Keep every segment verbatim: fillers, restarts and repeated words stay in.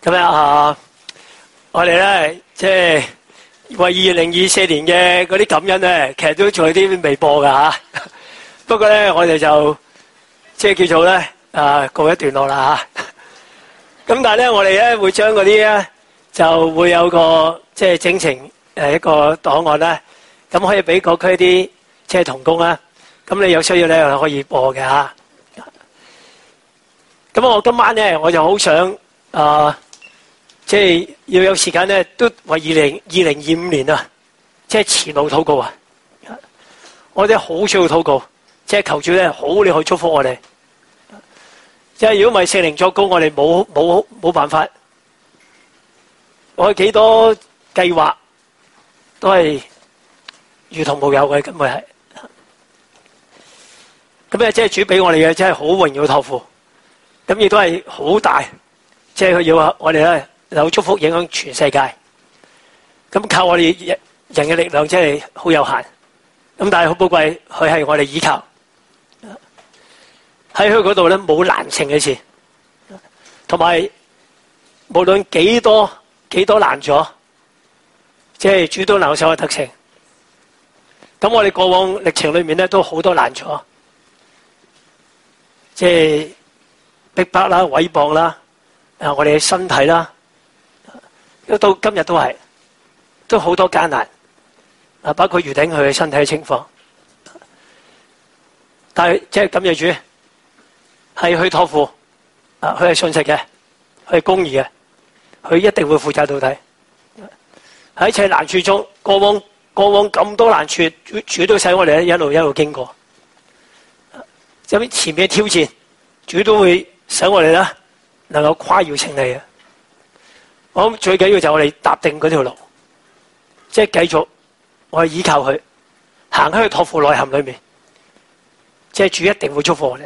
咁樣啊，我哋咧即係為二零二四年嘅嗰啲感恩咧，其實都仲有啲未播噶吓。不過咧，我哋就即係叫做咧啊告一段落啦吓。咁但係咧，我哋咧會將嗰啲咧就會有個即係整成誒一個檔案咧，咁可以俾各區啲即係同工啦。咁你有需要咧可以播嘅吓。咁我今晚咧我就好想啊，即係要有時間咧，都為二零二零二五年啊，即係前路禱告啊！我哋好需要禱告，即係求主咧好你去祝福我哋。即係如果唔係聖靈作工，我哋冇冇冇辦法。我哋幾多計劃都係如同無有嘅，根本係。咁咧，即係主俾我哋嘅，真係好榮耀託付。咁亦都係好大，即係佢要我哋咧有祝福影響全世界。咁靠我哋人嘅力量真係好有限。咁但係好寶貴，佢係我哋依靠。喺佢嗰度咧冇難成嘅事，同埋無論幾多幾多難咗，即係主都能手嘅得勝。咁我哋過往歷程裏面咧都好多難咗，即係逼迫啦、毀謗啦，啊我哋嘅身體啦，到今日都係都好多艱難，啊包括余頂佢嘅身體嘅情況，但係即係感謝主。係去託付，啊，佢係信實嘅，佢係公義嘅，佢一定會負責到底。喺一切難處中，過往過往咁多難處，主主都使我哋一路一路經過。咁前面嘅挑戰，主都會使我哋咧能夠誇耀勝利嘅。我諗最緊要就係我哋踏定嗰條路，即係繼續我哋依靠佢，行喺佢託付內涵裏面，即係主一定會祝福我哋。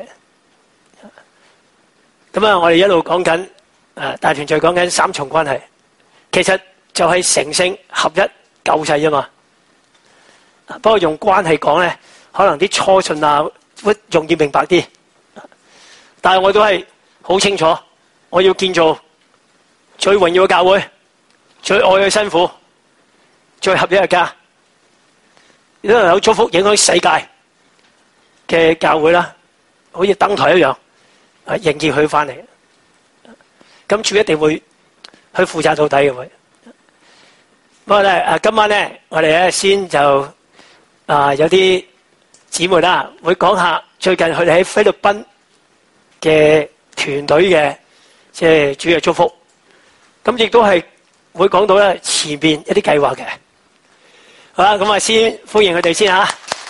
咁啊，我哋一路講緊誒大團聚，講緊三重關係，其實就係成聖合一救世啫嘛。不過用關係講咧，可能啲初信啊會容易明白啲。但係我都係好清楚，我要建造最榮耀嘅教會，最愛嘅辛苦，最合一嘅家，亦都有祝福影響世界嘅教會啦，好似燈台一樣。啊！迎接佢翻嚟，咁主一定會去負責到底嘅會。不過咧，啊今晚咧，我哋咧先就啊有啲姊妹啦，會講下最近佢哋喺菲律賓嘅團隊嘅即係主嘅祝福。咁亦都係會講到咧前邊一啲計劃嘅。好啦，咁啊先歡迎佢哋先吓。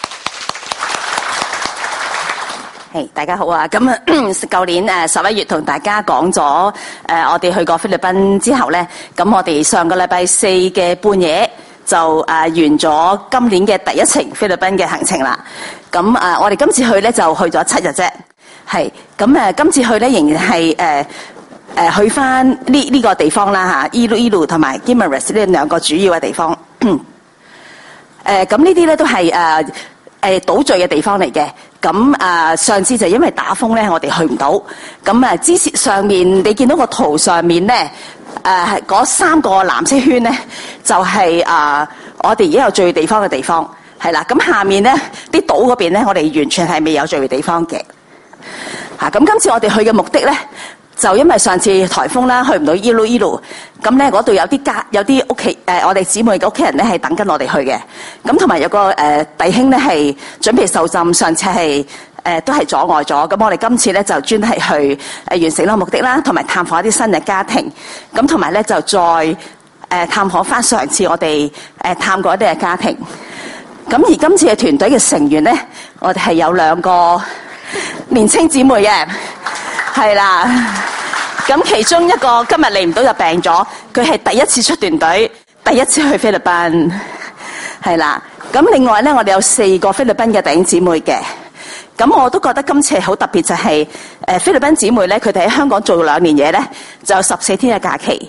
Hey, 大家好啊！咁啊，舊年誒十一月同大家講咗誒，我哋去過菲律賓之後咧，咁我哋上個禮拜四嘅半夜就誒完咗今年嘅第一程菲律賓嘅行程啦。咁誒，我哋今次去咧就去咗七日啫。係咁誒，今次去咧仍然係誒誒去翻呢呢個地方啦嚇，Iloilo同埋 Guimaras 呢兩個主要嘅地方。誒咁呢啲咧都係誒誒島嶼嘅地方嚟嘅。咁啊，上次就因為打風咧，我哋去唔到。咁啊，之前上面你見到個圖上面咧，誒嗰三個藍色圈咧，就係啊，我哋而家有聚會地方嘅地方，係啦。咁下面咧啲島嗰邊咧，我哋完全係未有聚會地方嘅。嚇，咁今次我哋去嘅目的咧，就因為上次颱風啦，去唔到 Iloilo，咁咧嗰度有啲家有啲屋企誒，我哋姊妹嘅屋企人咧係等緊我哋去嘅。咁同埋有個誒、呃、弟兄咧係準備受浸，上次係誒、呃、都係阻礙咗。咁我哋今次咧就專係去誒、呃、完成呢個目的啦，同埋探訪一啲新嘅家庭。咁同埋咧就再誒、呃、探訪翻上次我哋誒、呃、探過一啲嘅家庭。咁而今次嘅團隊嘅成員咧，我哋係有兩個年青姊妹嘅。係啦，咁其中一個今日嚟唔到就病咗，佢係第一次出團隊，第一次去菲律賓，係啦。咁另外咧，我哋有四個菲律賓嘅弟兄姊妹嘅，咁我都覺得今次好特別，就係誒菲律賓姊妹咧，佢哋喺香港做兩年嘢咧，就有十四天嘅假期。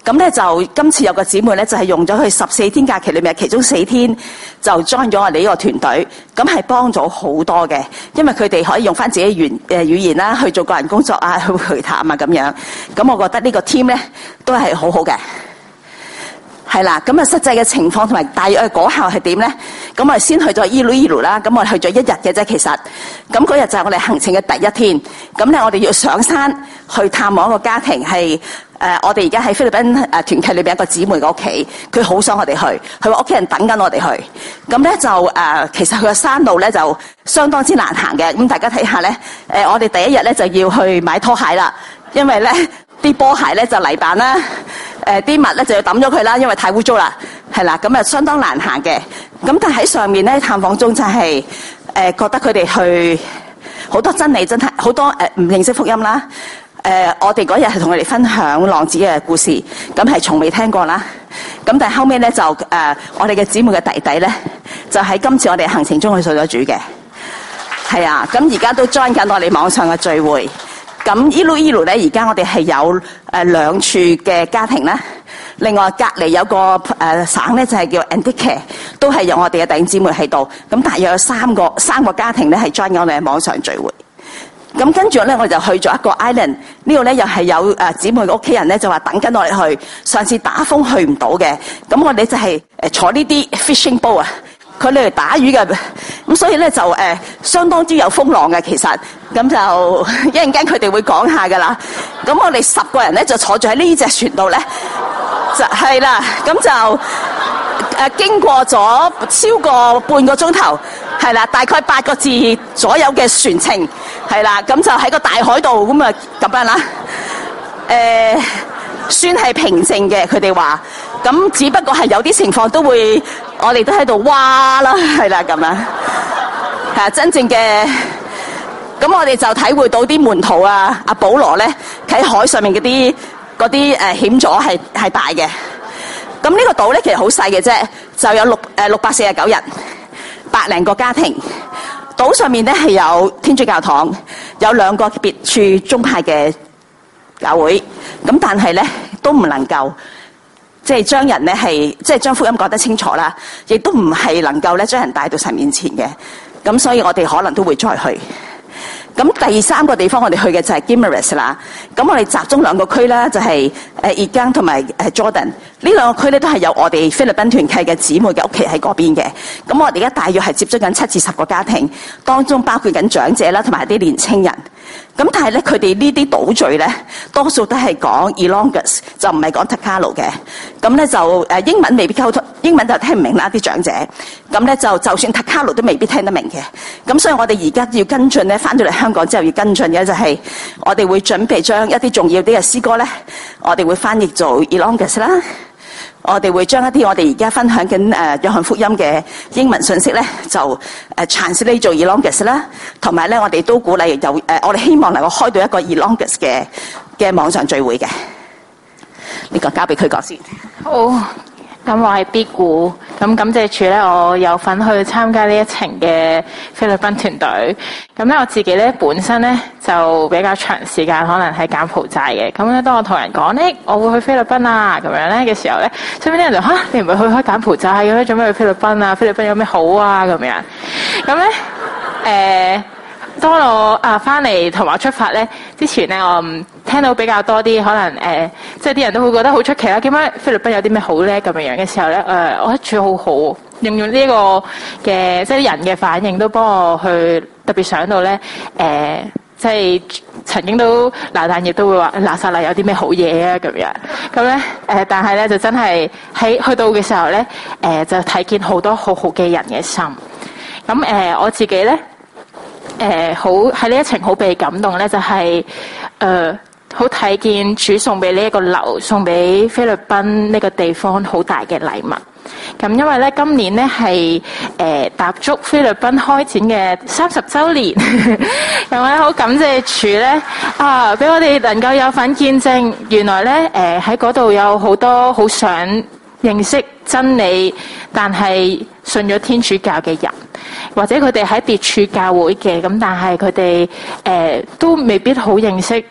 咁咧就今次有個姊妹咧就係用咗佢十四天假期裏面其中四天就 join 咗我哋呢個團隊，咁係幫咗好多嘅，因為佢哋可以用翻自己語誒語言啦去做個人工作啊，去陪談啊咁樣。咁我覺得呢個 team 咧都係好好嘅。係啦，咁啊實際嘅情況同埋大約嘅果效係點咧？咁我哋先去咗伊魯伊魯啦，咁我哋去咗一日嘅啫，其實，咁嗰日就係我哋行程嘅第一天。咁咧我哋要上山去探望一個家庭，係誒、呃、我哋而家喺菲律賓誒團契裏邊一個姊妹嘅屋企，佢好想我哋去，佢話屋企人等緊我哋去。咁咧就誒、呃、其實佢嘅山路咧就相當之難行嘅。咁大家睇下咧，誒、呃、我哋第一日咧就要去買拖鞋啦，因為咧啲波鞋咧就泥板啦。誒啲襪咧就要抌咗佢啦，因為太污糟啦，係啦，咁啊相當難行嘅。咁但係喺上面咧探訪中就係、是、誒、呃、覺得佢哋去好多真理，真係好多誒唔、呃、認識福音啦。誒、呃、我哋嗰日係同佢哋分享浪子嘅故事，咁係從未聽過啦。咁但係後尾咧就誒、呃、我哋嘅姊妹嘅弟弟咧，就喺今次我哋行程中去信咗主嘅，係啊。咁而家都 join 緊我哋網上嘅聚會。咁伊魯伊魯咧，而家我哋係有誒兩處嘅家庭啦。另外隔離有個誒、呃、省咧，就係、是、叫 Antique， 都係有我哋嘅弟兄姊妹喺度。咁大約有三個三個家庭咧係 join 我哋嘅網上聚會。咁跟住咧，我就去咗一個 island， 呢度咧又係有誒姊妹嘅屋企人咧就話等緊我哋去。上次打風去唔到嘅，咁我哋就係誒坐呢啲 fishing boat 啊。佢哋嚟打魚嘅，咁所以咧就誒、呃、相當之有風浪嘅，其實咁就一陣間佢哋會講下噶啦。咁我哋十個人咧就坐住喺呢隻船度咧，就係啦。咁就誒、呃、經過咗超過半個鐘頭，係啦，大概八個字左右嘅船程，係啦。咁就喺個大海度咁啊咁樣啦。誒、呃，算係平靜嘅，佢哋話。咁只不過係有啲情況都會，我哋都喺度哇啦，係啦咁樣，係啊，真正嘅。咁我哋就體會到啲門徒啊，阿保羅咧喺海上面嗰啲嗰啲誒險阻係係大嘅。咁呢個島咧其實好細嘅啫，就有六誒六百四十九人，百零個家庭。島上面咧係有天主教堂，有兩個別處宗派嘅教會。咁但係咧都唔能夠。即係將人咧係，即係將福音講得清楚啦，亦都唔係能夠咧將人帶到神面前嘅。咁所以我哋可能都會再去。咁第三個地方我哋去嘅就係 Guimaras 啦。咁我哋集中兩個區啦，就係誒 Igang 同埋誒 Jordan。呢兩個區咧都係有我哋菲律賓團契嘅姊妹嘅屋企喺嗰邊嘅。咁我哋而家大約係接觸緊七至十個家庭，當中包括緊長者啦，同埋啲年青人。咁但係咧，佢哋呢啲島嶼咧，多數都係講 Ilongot， 就唔係講 Tagalog 嘅。咁咧就誒英文未必溝通，英文就聽唔明啦啲長者。咁咧就就算 Tagalog 都未必聽得明嘅。咁所以我哋而家要跟進咧，翻到嚟香港之後要跟進嘅就係我哋會準備將一啲重要啲嘅詩歌咧，我哋會翻譯做 Ilongot 啦。我哋會將一啲我哋而家分享緊誒約翰福音嘅英文信息咧，就誒 translate 做 Ilongot 啦，同埋咧我哋都鼓勵有誒，我哋希望能夠開到一個 Ilongot 嘅嘅網上聚會嘅。呢個交俾佢講先。 好，咁我係 B 股，咁感謝主咧，我有份去參加呢一程嘅菲律賓團隊。咁咧我自己咧本身咧就比較長時間可能喺柬埔寨嘅。咁咧當我同人講咧我會去菲律賓啊咁樣咧嘅時候咧，身邊啲人就吓，你唔係去開柬埔寨嘅咩？做咩去菲律賓啊？菲律賓有咩好啊？咁樣咁咧誒。當我啊翻嚟同埋出發咧之前咧，我唔聽到比較多啲可能誒、呃，即係啲人都會覺得好出奇啦。點解菲律賓有啲咩好咧？咁樣樣嘅時候咧，誒、呃，我覺得主好好，用用呢個嘅即係人嘅反應都幫我去特別想到咧誒、呃，即係曾經都嗱，但亦都會話拿撒勒有啲咩好嘢啊咁樣。咁咧誒，但係咧就真係喺去到嘅時候咧，誒、呃、就睇見好多好好嘅人嘅心。咁誒、呃，我自己咧。誒、呃，好喺呢一程好被感動咧，就係、是、誒、呃，好睇見主送俾呢一個樓，送俾菲律賓呢個地方好大嘅禮物。咁因為咧今年咧係誒踏足菲律賓開展嘅三十週年，咁咧好感謝主咧啊，俾我哋能夠有份見證，原來咧誒喺嗰度有好多好想認識真理，但係信咗天主教嘅人。或者佢哋喺別處教會嘅，咁但係佢哋誒都未必好認識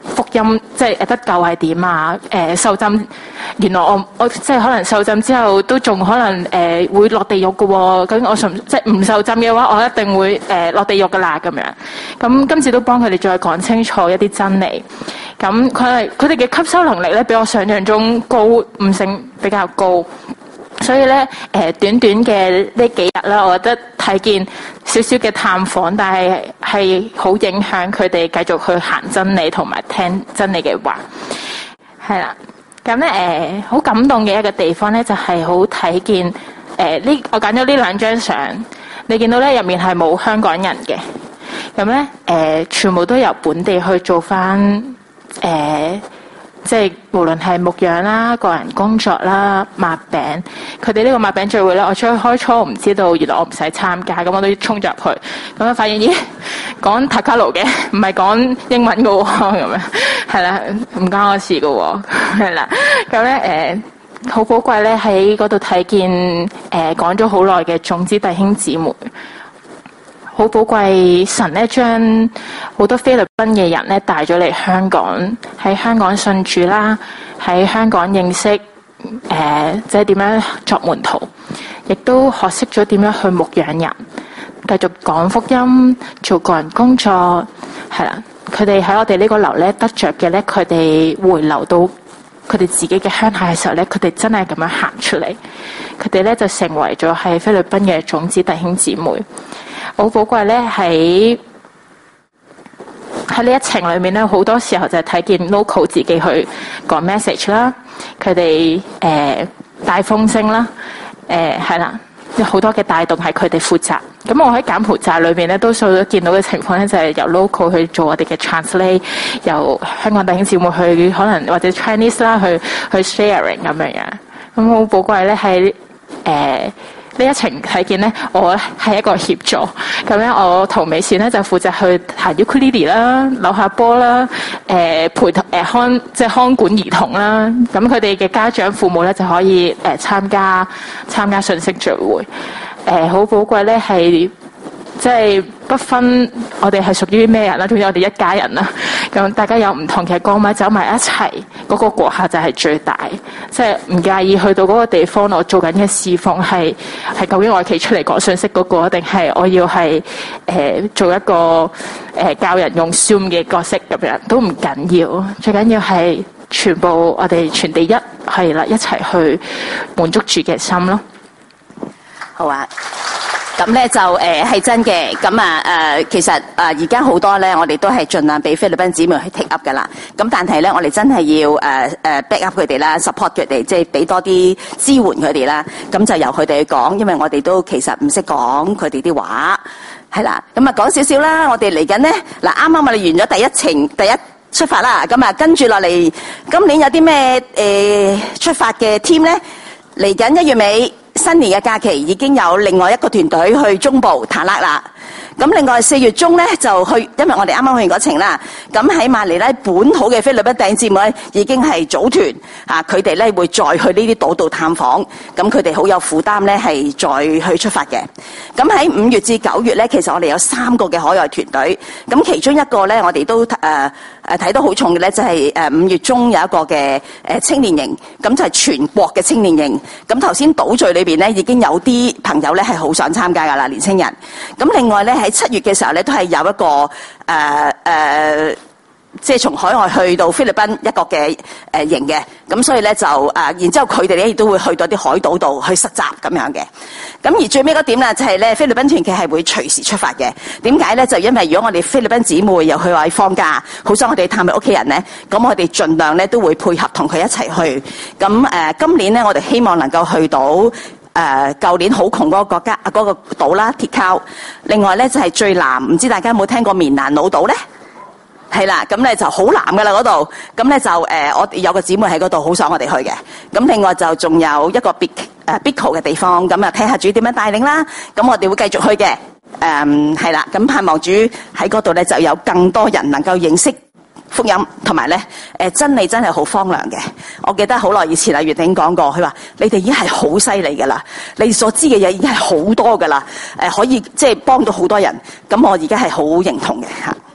福音即係得救係點啊？誒、呃、受浸，原來我我即係可能受浸之後都仲可能誒、呃、會落地獄嘅喎、哦。咁我信即係唔受浸嘅話，我一定會誒、呃、落地獄嘅啦咁樣。咁今次都幫佢哋再講清楚一啲真理。咁佢係佢哋嘅吸收能力咧，比我想象中高，悟性比較高。所以咧，誒、呃、短短嘅呢幾日啦，我覺得睇見少少嘅探訪，但係係好影響佢哋繼續去行真理同埋聽真理嘅話，係啦。咁咧誒，好、呃、感動嘅一個地方咧，就係好睇見誒呢。我揀咗呢兩張相，你見到咧入面係冇香港人嘅，咁咧誒全部都由本地去做返誒。呃即係無論係牧養啦、個人工作啦、抹餅，佢哋呢個抹餅聚會咧，我最開初唔知道，原來我唔使參加，咁我都衝咗入去，咁啊發現咦講塔卡盧嘅，唔係講英文嘅喎，咁樣係啦，唔關我事嘅喎，係啦，咁咧誒好寶貴咧喺嗰度睇見誒講咗好耐嘅種子弟兄姊妹。好寶貴，神咧將好多菲律賓嘅人咧帶咗嚟香港，喺香港信主啦，喺香港認識誒，即係點樣作門徒，亦都學識咗點樣去牧養人，繼續講福音，做個人工作，係啦。佢哋喺我哋呢個樓咧得着嘅咧，佢哋回流到佢哋自己嘅鄉下嘅時候咧，佢哋真係咁樣行出嚟，佢哋咧就成為咗係菲律賓嘅種子弟兄姊妹。好寶貴咧，喺喺呢一程裏面咧，好多時候就係睇見 local 自己去講 message 啦，佢哋誒帶風聲啦，誒係啦，有好多嘅帶動係佢哋負責。咁我喺柬埔寨裏面咧，多數都見到嘅情況咧，就係由 local 去做我哋嘅 translate， 由香港弟兄姊妹去可能或者 Chinese 啦去去 sharing 咁樣樣。咁好寶貴咧，喺誒。呢一程睇見咧，我係一個協助，咁咧我同美善咧就負責去彈 ukulele 啦、扭下波啦、誒、呃、陪誒、呃、看即係看管兒童啦，咁佢哋嘅家長父母咧就可以誒、呃、參加參加信息聚會，誒好寶貴咧係即係不分我哋係屬於咩人啦，總之我哋一家人啦，咁大家有唔同嘅崗位走埋一齊，嗰、那個果效就係最大。即係唔介意去到嗰個地方，我做緊嘅侍奉係係究竟我企出嚟講信息嗰、那個，定係我要係誒、呃、做一個誒、呃、教人用 Zoom 嘅角色咁樣都唔緊要，最緊要係全部我哋全地一係啦，一齊去滿足主嘅心咯。 好啊。咁咧就誒係、呃、真嘅，咁啊誒其實誒而家好多咧，我哋都係盡量俾菲律賓姊妹去 take up 噶啦。咁但係咧，我哋真係要誒誒、呃、back up 佢哋啦 ，support 佢哋，即係俾多啲支援佢哋啦。咁就由佢哋去講，因為我哋都其實唔識講佢哋啲話，係啦。咁啊講少少啦，我哋嚟緊咧嗱，啱啱我哋完咗第一程第一出發啦，咁啊跟住落嚟，今年有啲咩誒出發嘅 team 咧？嚟緊一月尾。新年嘅假期已經有另外一個團隊去中部塔勒啦，咁另外四月中咧就去，因為我哋啱啱去完嗰程啦，咁喺馬尼拉本土嘅菲律賓弟兄姊妹已經係組團啊，佢哋咧會再去呢啲島度探訪，咁佢哋好有負擔咧係再去出發嘅。咁喺五月至九月咧，其實我哋有三個嘅海外團隊，咁其中一個咧我哋都誒誒睇到好重嘅咧，就係誒五月中有一個嘅誒青年營，咁就係全國嘅青年營。咁頭先島嶼裏邊咧已經有啲朋友咧係好想參加噶啦，年青人。咁另外咧喺七月嘅時候咧都係有一個誒誒。呃呃即係從海外去到菲律賓一個嘅誒營嘅，咁所以咧就誒、呃，然之後佢哋咧亦都會去到啲海島度去實習咁樣嘅。咁而最尾嗰點咧就係、是、咧菲律賓團契係會隨時出發嘅。點解咧？就因為如果我哋菲律賓姊妹又去話放假，好想我哋探佢屋企人咧，咁我哋盡量咧都會配合同佢一齊去。咁誒、呃，今年咧我哋希望能夠去到誒舊年好窮嗰個國家啊嗰、那個島啦，鐵靠。另外咧就係、是、最南，唔知大家有冇聽過棉蘭老島咧？係啦，咁咧就好南噶啦嗰度，咁咧就誒、呃，我有個姊妹喺嗰度，好想我哋去嘅。咁另外就仲有一個 Big 誒 Bicol 嘅地方，咁啊睇下主點樣帶領啦。咁我哋會繼續去嘅。誒、嗯，係啦，咁盼望主喺嗰度咧就有更多人能夠認識福音，同埋咧誒真理真係好荒涼嘅。我記得好耐以前啊，月鼎講過，佢話你哋已經係好犀利噶啦，你所知嘅嘢已經係好多噶啦，誒可以即係幫到好多人。咁我而家係好認同嘅嚇。